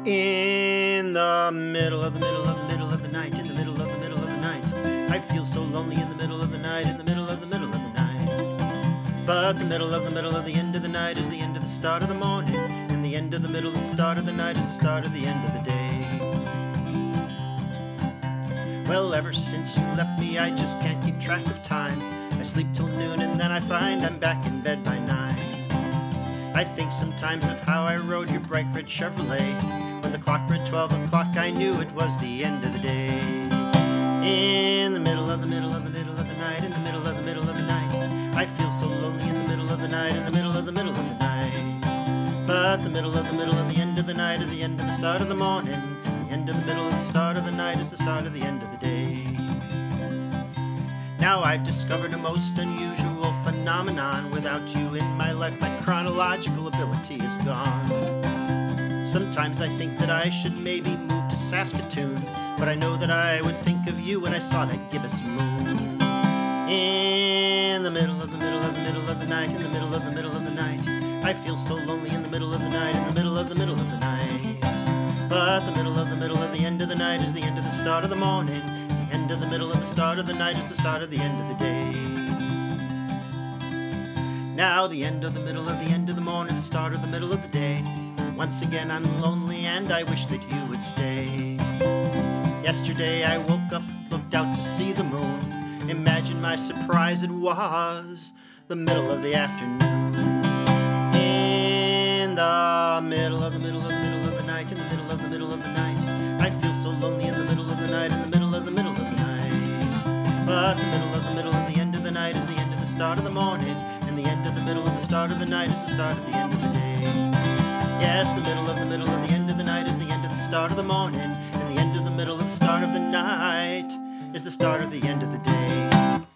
In the middle of the middle of the middle of the night, in the middle of the middle of the night, I feel so lonely in the middle of the night, in the middle of the middle of the night. But the middle of the end of the night is the end of the start of the morning, and the end of the middle of the start of the night is the start of the end of the day. Well, ever since you left me, I just can't keep track of time. I sleep till noon and then I find I'm back in bed by 9. I think sometimes of how I rode your bright red Chevrolet. When the clock read 12 o'clock, I knew it was the end of the day. In the middle of the middle of the middle of the night, in the middle of the middle of the night, I feel so lonely in the middle of the night, in the middle of the middle of the night. But the middle of the end of the night is the end of the start of the morning. The end of the middle of the start of the night is the start of the end of the day. Now I've discovered a most unusual phenomenon. Without you in my life, my chronological ability is gone. Sometimes I think that I should maybe move to Saskatoon, but I know that I would think of you when I saw that gibbous moon. In the middle of the middle of the middle of the night, in the middle of the middle of the night, I feel so lonely in the middle of the night, in the middle of the middle of the night. But the middle of the end of the night is the end of the start of the morning. The end of the middle of the start of the night is the start of the end of the day. Now the end of the end of the morning is the start of the middle of the day. Once again I'm lonely and I wish that you would stay. Yesterday I woke up, looked out to see the moon. Imagine my surprise, it was the middle of the afternoon. In the middle of the middle of the middle of the night, in the middle of the middle of the night, I feel so lonely in the middle of the night, in the middle of the middle of the night. But the middle of the end of the night is the end of the start of the morning, and the end of the middle of the start of the night is the start of the end of the day. Yes, the middle of the end of the night is the end of the start of the morning, and the end of the middle of the start of the night is the start of the end of the day.